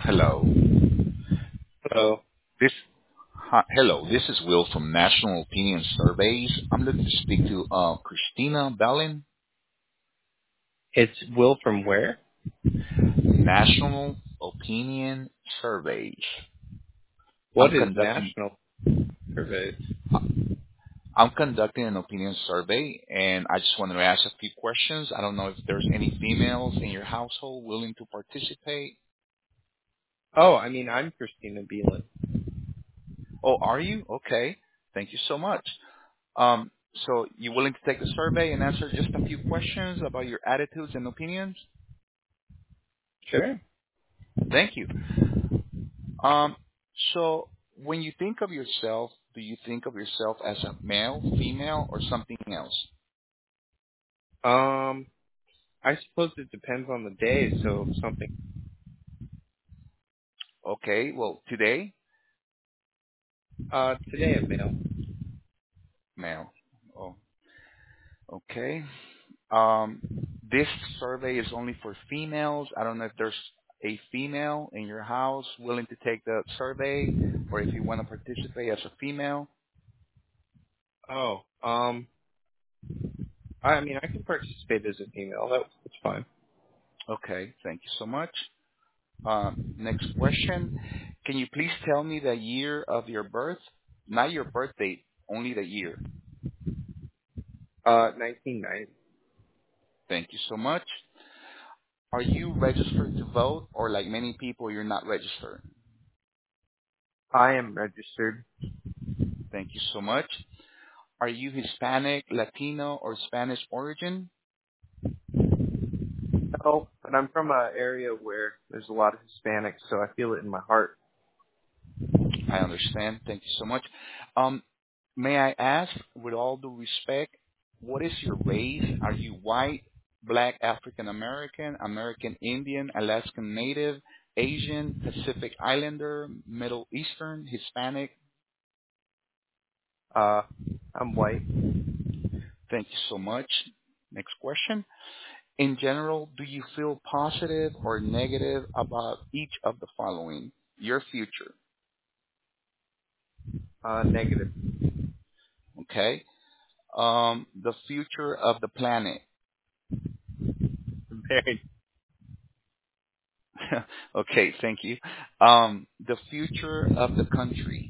Hello. Hello. Hello. This is Will from National Opinion Surveys. I'm looking to speak to Christina Bellin. It's Will from where? National Opinion Surveys. I'm What is conducting. national surveys? I'm conducting an opinion survey, and I just wanted to ask a few questions. I don't know if there's any females in your household willing to participate. Oh, I mean, I'm Christina Beelan. Oh, are you? Okay. Thank you so much. Um, so you willing to take the survey and answer just a few questions about your attitudes and opinions? Sure. Thank you. Um, so when you think of yourself, do you think of yourself as a male, female, or something else? Um, I suppose it depends on the day, so something. Okay, well, today, Today I'm male. male. Oh, okay. Um, this survey is only for females. I don't know if there's a female in your house willing to take the survey, or if you want to participate as a female. Oh, I mean, I can participate as a female. That's fine. Okay, thank you so much. Next question. Can you please tell me the year of your birth? Not your birth date, only the year. 1990. Thank you so much. Are you registered to vote, or like many people, you're not registered? I am registered. Thank you so much. Are you Hispanic, Latino, or Spanish origin? No, but I'm from an area where there's a lot of Hispanics, so I feel it in my heart. I understand. Thank you so much. Um, may I ask, with all due respect, what is your race? Are you white, black, African American, American Indian, Alaskan Native, Asian, Pacific Islander, Middle Eastern, Hispanic? Uh, I'm white. Thank you so much. Next question. In general, do you feel positive or negative about each of the following? Your future, Negative. okay? The future of the planet. Very, Okay, thank you. The future of the country.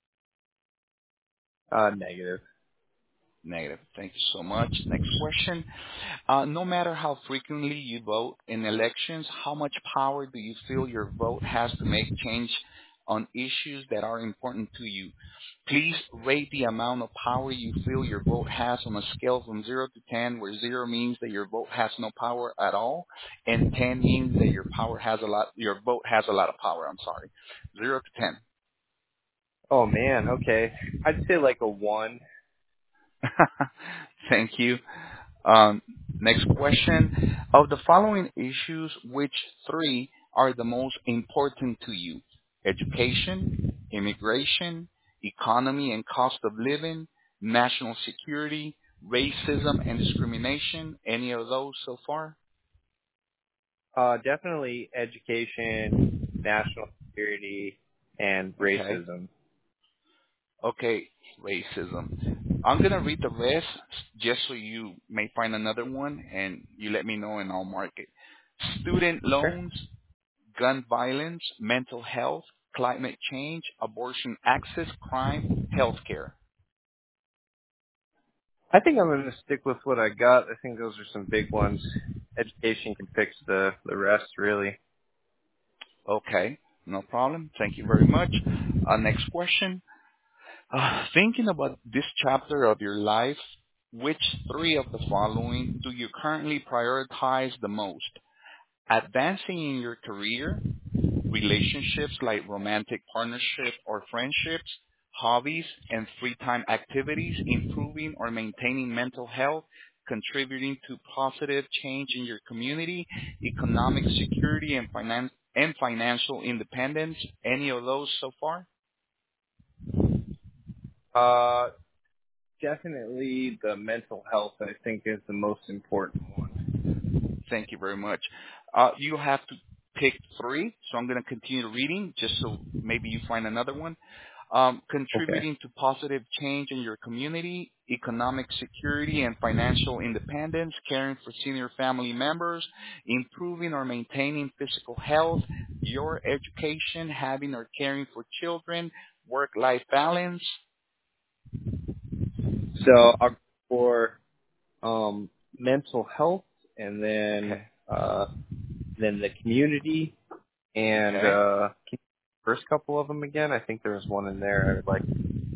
negative. Negative. Thank you so much. Next question. No matter how frequently you vote in elections, how much power do you feel your vote has to make change on issues that are important to you? Please rate the amount of power you feel your vote has on a scale from 0 to 10, where 0 means that your vote has no power at all, and 10 means that your vote has a lot of power. I'm sorry. 0 to 10. Oh man, okay. I'd say like a 1. Thank you. Um, Next question. Of the following issues, which three are the most important to you? Education, immigration, economy and cost of living, national security, racism and discrimination. Any of those so far? Definitely education, national security, and Okay. racism. Okay, racism. I'm gonna read the rest just so you may find another one and you let me know and I'll mark it. Student Sure. loans, gun violence, mental health, climate change, abortion access, crime, healthcare. I think I'm going to stick with what I got. I think those are some big ones. Education can fix the rest, really. Okay, no problem. Thank you very much. Next question. Thinking about this chapter of your life, which three of the following do you currently prioritize the most? Advancing in your career, relationships like romantic partnership or friendships, hobbies and free time activities, improving or maintaining mental health, contributing to positive change in your community, economic security and financial independence. Any of those so far? Uh, Definitely the mental health, I think, is the most important one. Thank you very much. You have to picked three, so I'm going to continue reading just so maybe you find another one. Okay. Contributing to positive change in your community, economic security and financial independence, caring for senior family members, improving or maintaining physical health, your education, having or caring for children, work-life balance. So I'll go for mental health, and Okay. then the community, and Okay. first couple of them again. I think there was one in there I would like.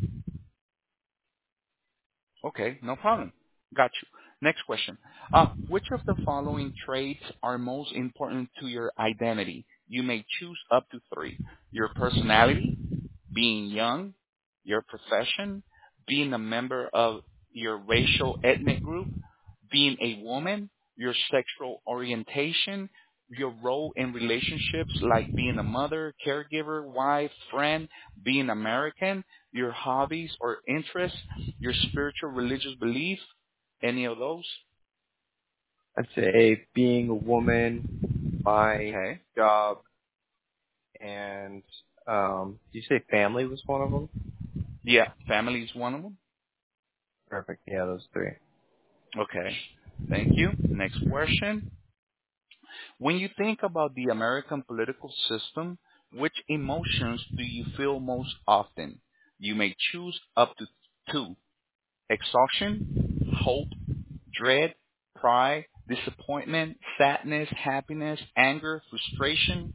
Okay, no problem. Got you. Next question. Which of the following traits are most important to your identity? You may choose up to three. Your personality, being young, your profession, being a member of your racial ethnic group, being a woman, your sexual orientation, your role in relationships like being a mother, caregiver, wife, friend, being American, your hobbies or interests, your spiritual religious belief, any of those? I'd say being a woman, my Okay. job, and did you say family was one of them? Yeah, family is one of them. Perfect. Yeah, those three. Okay. Thank you. Next question. When you think about the American political system, which emotions do you feel most often? You may choose up to two. Exhaustion, hope, dread, pride, disappointment, sadness, happiness, anger, frustration.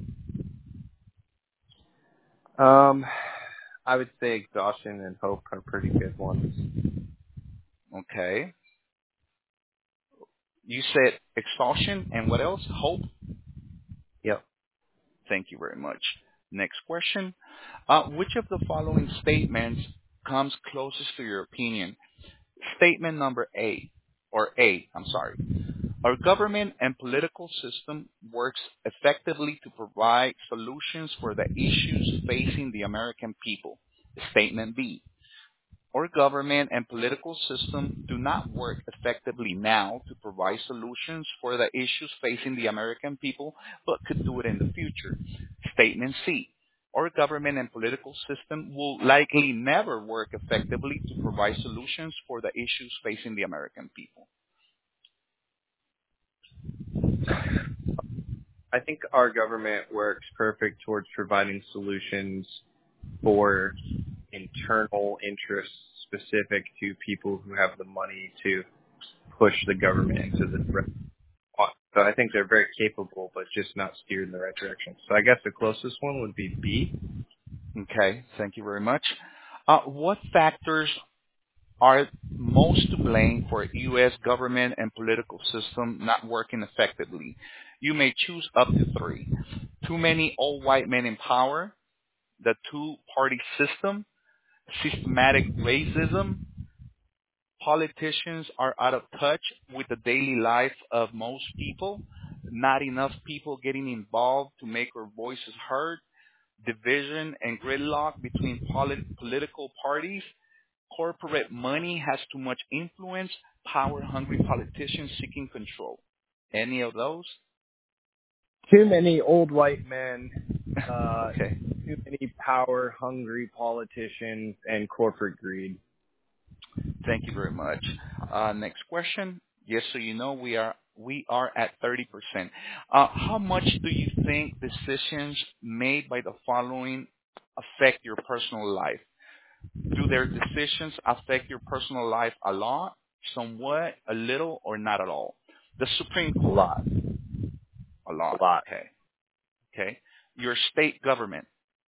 I would say exhaustion and hope are pretty good ones. Okay. You said exhaustion and what else? Hope. Yep. Thank you very much. Next question. Which of the following statements comes closest to your opinion? Statement number I'm sorry. Our government and political system works effectively to provide solutions for the issues facing the American people. Statement B. Our government and political system do not work effectively now to provide solutions for the issues facing the American people, but could do it in the future. Statement C. Our government and political system will likely never work effectively to provide solutions for the issues facing the American people. I think our government works perfect towards providing solutions for internal interests specific to people who have the money to push the government into the right spot. So I think they're very capable, but just not steered in the right direction. So I guess the closest one would be B. Okay, thank you very much. What factors are most to blame for U.S. government and political system not working effectively? You may choose up to three. Too many old white men in power, the two-party system, systematic racism, politicians are out of touch with the daily life of most people, not enough people getting involved to make our voices heard, division and gridlock between political parties, corporate money has too much influence, power-hungry politicians seeking control. Any of those? Too many old white men, Okay. too many power-hungry politicians, and corporate greed. Thank you very much. Next question. Yes, so you know we are at 30%. How much do you think decisions made by the following affect your personal life? Do their decisions affect your personal life a lot, somewhat, a little, or not at all? The Supreme A Court. lot. A A lot. lot. Okay. Okay. Your state government.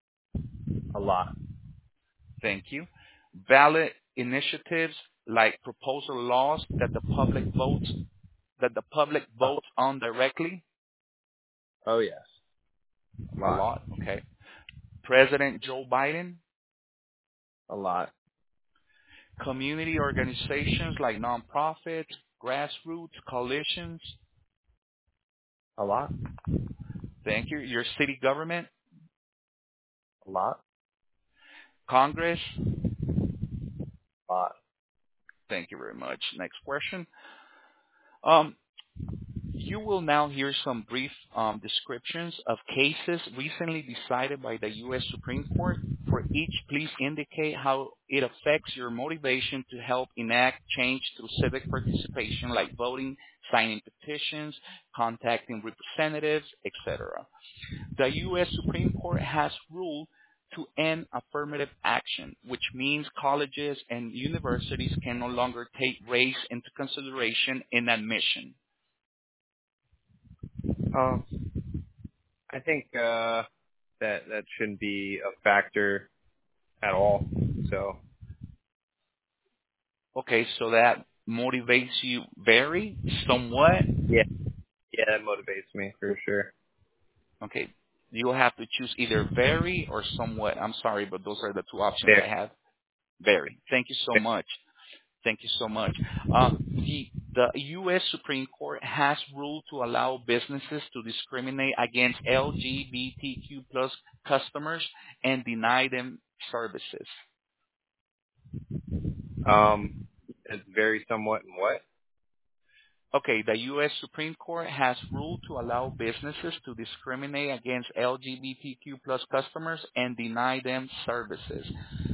A lot. Thank you. Ballot initiatives like proposal laws that the public votes on directly. Oh, yes. A A lot. lot. Okay. President Joe Biden. A lot. Community organizations like nonprofits, grassroots, coalitions. A lot. Thank you. Your city government. A lot. Congress. A lot. Thank you very much. Next question. Um, You will now hear some brief descriptions of cases recently decided by the U.S. Supreme Court. For each, please indicate how it affects your motivation to help enact change through civic participation, like voting, signing petitions, contacting representatives, etc. The U.S. Supreme Court has ruled to end affirmative action, which means colleges and universities can no longer take race into consideration in admission. Um, I think that shouldn't be a factor at all. So Okay, so that motivates you very somewhat. yeah, yeah, that motivates me for sure. Okay, you'll have to choose either very or somewhat. I'm sorry, but those are the two options I There, have. Very. Thank you so much. Thank you so much. The U.S. Supreme Court has ruled to allow businesses to discriminate against LGBTQ plus customers and deny them services. it's very somewhat in what? Okay, the U.S. Supreme Court has ruled to allow businesses to discriminate against LGBTQ plus customers and deny them services.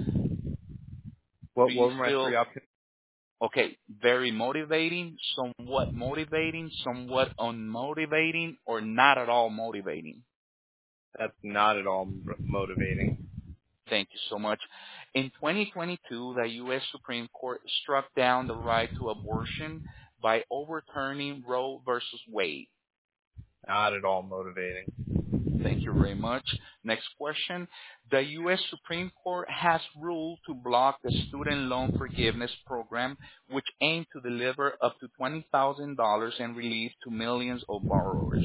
Do What you were my feel, three options? okay, very motivating, somewhat unmotivating, or not at all motivating? That's not at all motivating. Thank you so much. In 2022, the U.S. Supreme Court struck down the right to abortion by overturning Roe versus Wade. Not at all motivating. Thank you very much. Next question. The U.S. Supreme Court has ruled to block the student loan forgiveness program, which aimed to deliver up to $20,000 in relief to millions of borrowers.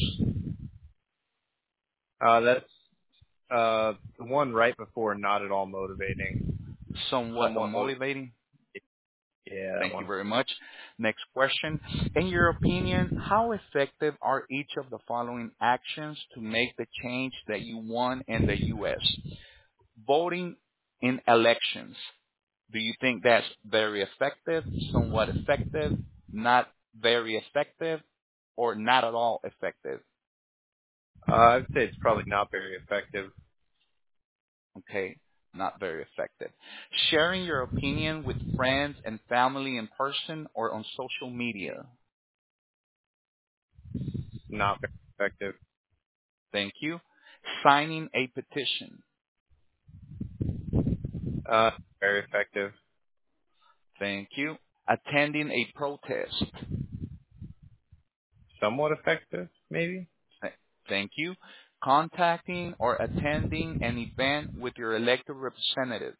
That's the one right before not at all motivating. Somewhat Somewhat motivating. unmotivating. Yeah, that Thank you one. very much. Next question. In your opinion, how effective are each of the following actions to make the change that you want in the U.S.? Voting in elections. Do you think that's very effective, somewhat effective, not very effective, or not at all effective? I'd say it's probably not very effective. Okay, not very effective. Sharing your opinion with friends and family in person or on social media. Not very effective. Thank you. Signing a petition. Very effective. Thank you. Attending a protest. Somewhat effective, maybe. Th- Thank you. Contacting or attending an event with your elected representatives.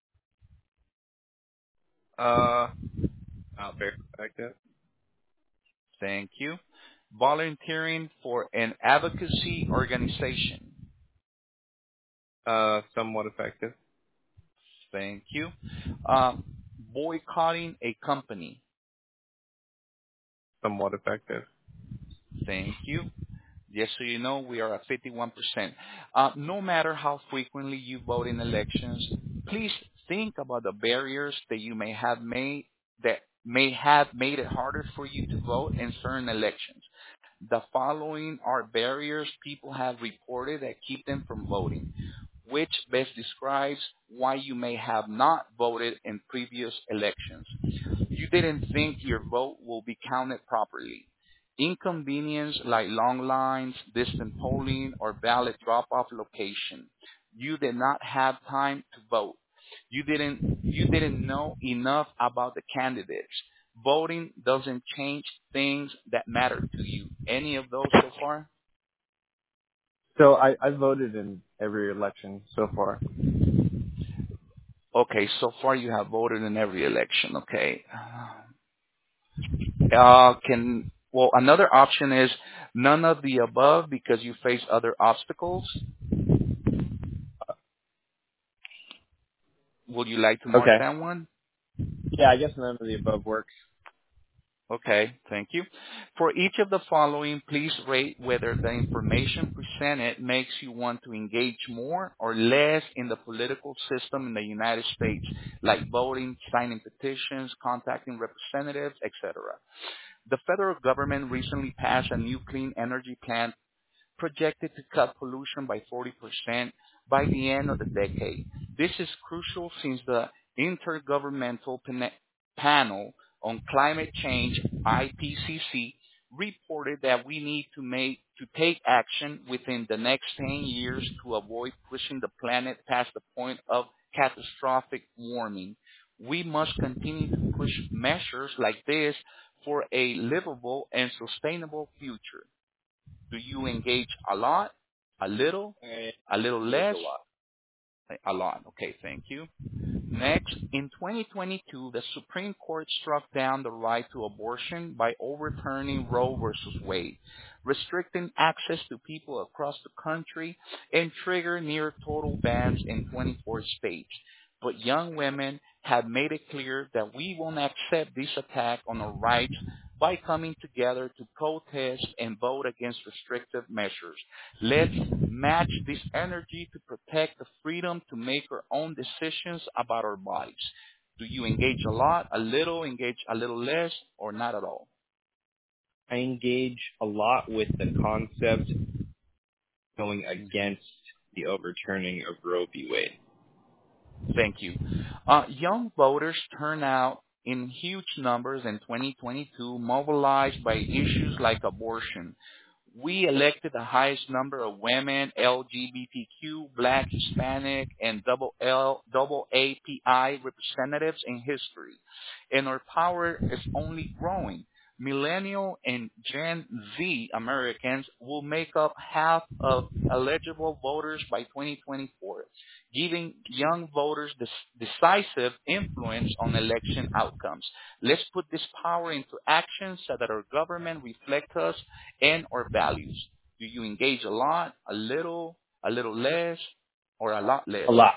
Not very effective. Thank you. Volunteering for an advocacy organization. Somewhat effective. Thank you. Uh, Boycotting a company. Somewhat effective. Thank you. Just so you know, we are at 51%. No matter how frequently you vote in elections, please think about the barriers that you may have made that may have made it harder for you to vote in certain elections. The following are barriers people have reported that keep them from voting, which best describes why you may have not voted in previous elections. You didn't think your vote will be counted properly. Inconvenience like long lines, distant polling, or ballot drop-off location. You did not have time to vote. You didn't know enough about the candidates. Voting doesn't change things that matter to you. Any of those so far? So I voted in every election so far. Okay, so far you have voted in every election. Okay. Another option is none of the above because you face other obstacles. Would you like to mark Okay. that one? Yeah, I guess none of the above works. Okay, thank you. For each of the following, please rate whether the information presented makes you want to engage more or less in the political system in the United States, like voting, signing petitions, contacting representatives, etc. The federal government recently passed a new clean energy plan projected to cut pollution by 40% by the end of the decade. This is crucial since the Intergovernmental Panel on Climate Change, IPCC, reported that we need to take action within the next 10 years to avoid pushing the planet past the point of catastrophic warming. We must continue to push measures like this for a livable and sustainable future. Do you engage a lot, a little, I a little engage less? a lot. A lot. Okay, thank you. Next, in 2022, the Supreme Court struck down the right to abortion by overturning Roe versus Wade, restricting access to people across the country and trigger near total bans in 24 states. But young women have made it clear that we won't accept this attack on our rights by coming together to protest and vote against restrictive measures. Let's match this energy to protect the freedom to make our own decisions about our bodies. Do you engage a lot, a little, engage a little less, or not at all? I engage a lot with the concept going against the overturning of Roe v. Wade. Thank you. Young voters turn out in huge numbers in 2022, mobilized by issues like abortion. We elected the highest number of women, LGBTQ, Black, Hispanic, and double API representatives in history. And our power is only growing. Millennial and Gen Z Americans will make up half of eligible voters by 2024, giving young voters decisive influence on election outcomes. Let's put this power into action so that our government reflects us and our values. Do you engage a lot, a little less, or a lot less? A lot.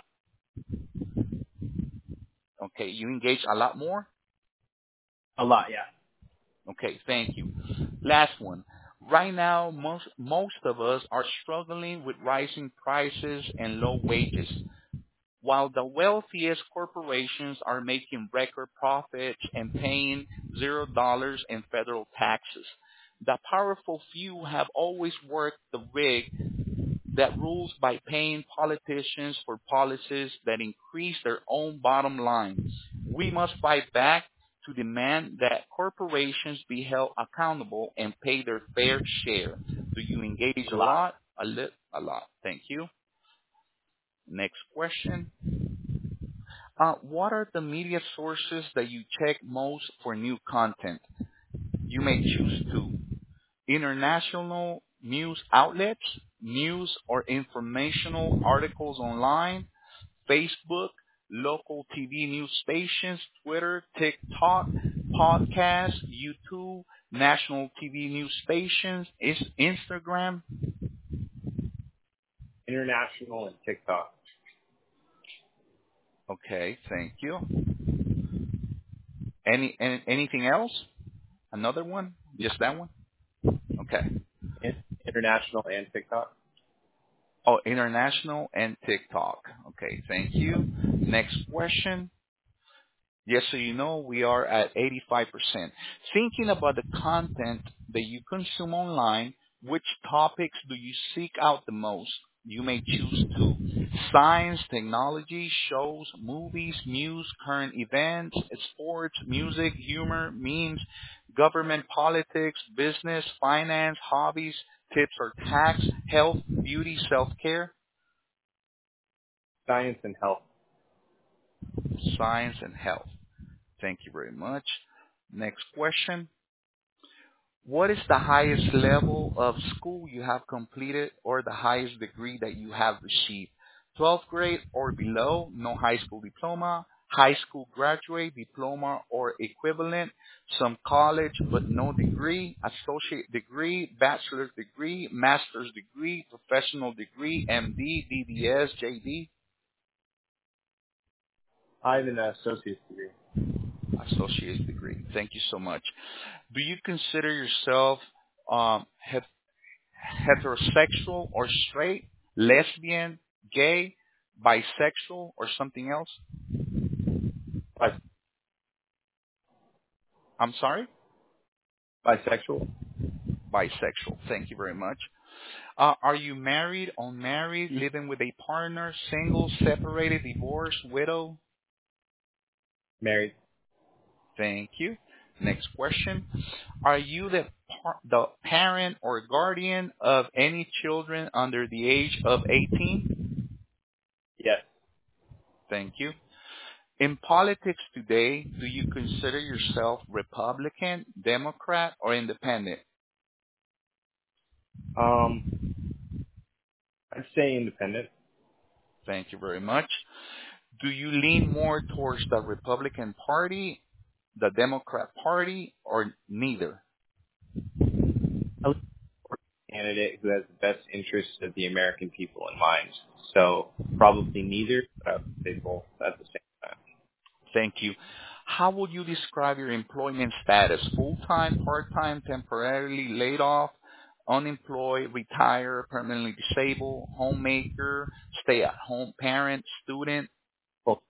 Okay, you engage a lot more? A lot, yeah. Okay, thank you. Last one. Right now, most of us are struggling with rising prices and low wages. While the wealthiest corporations are making record profits and paying $0 in federal taxes, the powerful few have always worked the rig that rules by paying politicians for policies that increase their own bottom line. We must fight back to demand that corporations be held accountable and pay their fair share. Do you engage a A lot. lot? A lot. Thank you. Next question. What are the media sources that you check most for new content? You may choose two. International news outlets, news or informational articles online, Facebook, local TV news stations, Twitter, TikTok, podcasts, YouTube, national TV news stations, Instagram. International and TikTok. Okay, thank you. Anything else? Another one? Just that one? Okay. International and TikTok. Oh, international and TikTok. Okay, thank you. Next question. Yes, so you know we are at 85%. Thinking about the content that you consume online, which topics do you seek out the most? You may choose two. Science, technology, shows, movies, news, current events, sports, music, humor, memes, government, politics, business, finance, hobbies, tips or tax, health, beauty, self-care. Science and health. Science and health. Thank you very much. Next question. What is the highest level of school you have completed or the highest degree that you have received? 12th grade or below, no high school diploma, high school graduate diploma or equivalent, some college but no degree, associate degree, bachelor's degree, master's degree, professional degree, MD, DDS, JD. I have an associate's degree. Associate's degree. Thank you so much. Do you consider yourself heterosexual or straight, lesbian, gay, bisexual, or something else? But I'm sorry? Bisexual? Bisexual. Thank you very much. Are you married, unmarried, living with a partner, single, separated, divorced, widow? Married? Thank you. Next question. Are you the parent or guardian of any children under the age of 18? Yes. Thank you. In politics today, do you consider yourself Republican, Democrat, or Independent? Um, I'd say independent. Thank you very much. Do you lean more towards the Republican Party, the Democrat Party, or neither? I look for a candidate who has the best interests of the American people in mind. So probably neither, but I would say both at the same time. Thank you. How would you describe your employment status? Full-time, part-time, temporarily laid off, unemployed, retired, permanently disabled, homemaker, stay-at-home parent, student, Well,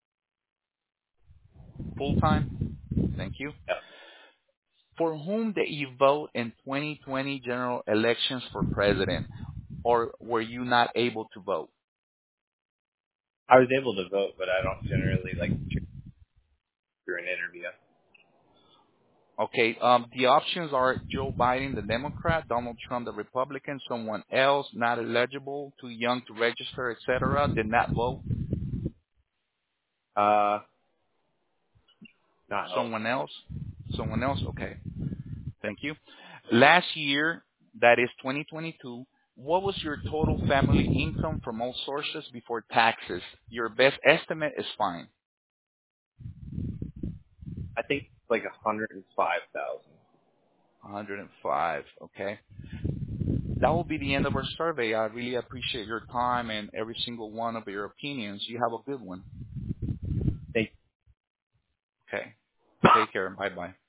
full-time? Thank you. yeah. For whom did you vote in 2020 general elections for president, or were you not able to vote? I was able to vote, but I don't generally like to choose through an interview. Okay, the options are Joe Biden, the Democrat, Donald Trump, the Republican, someone else, not eligible, too young to register, etc., did not vote, Uh, Not someone else, okay, thank you. Last year, that is 2022, what was your total family income from all sources before taxes? Your best estimate is fine. I think like 105,000. 105, okay. That will be the end of our survey. I really appreciate your time and every single one of your opinions. You have a good one. Thank Okay. you. Take care. Bye-bye.